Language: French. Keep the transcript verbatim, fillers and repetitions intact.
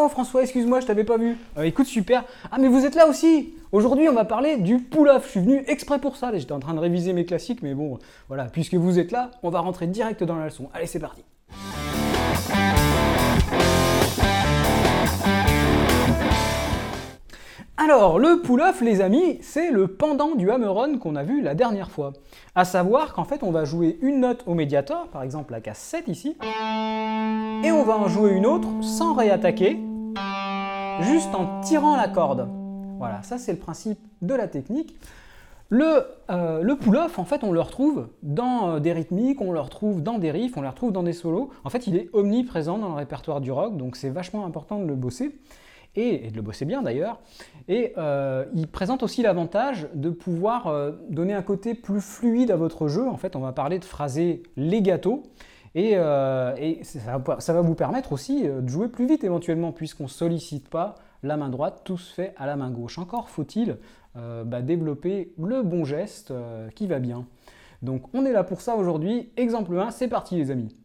oh François, excuse-moi, je t'avais pas vu. Euh, écoute, super. Ah, mais vous êtes là aussi. Aujourd'hui, on va parler du pull-off. Je suis venu exprès pour ça. Là, j'étais en train de réviser mes classiques, mais bon, voilà, puisque vous êtes là, on va rentrer direct dans la leçon. Allez, c'est parti. Alors, le pull-off, les amis, c'est le pendant du hammer-on qu'on a vu la dernière fois. À savoir qu'en fait, on va jouer une note au médiator, par exemple la case sept ici, et on va en jouer une autre sans réattaquer, juste en tirant la corde. Voilà, ça c'est le principe de la technique. Le, euh, le pull-off, en fait, on le retrouve dans euh, des rythmiques, on le retrouve dans des riffs, on le retrouve dans des solos. En fait, il est omniprésent dans le répertoire du rock, donc c'est vachement important de le bosser. Et, et de le bosser bien d'ailleurs, et euh, il présente aussi l'avantage de pouvoir euh, donner un côté plus fluide à votre jeu. En fait, on va parler de phrasé legato, et, euh, et ça, va, ça va vous permettre aussi de jouer plus vite éventuellement, puisqu'on ne sollicite pas la main droite, tout se fait à la main gauche. Encore faut-il euh, bah, développer le bon geste euh, qui va bien. Donc on est là pour ça aujourd'hui. Exemple un, c'est parti les amis.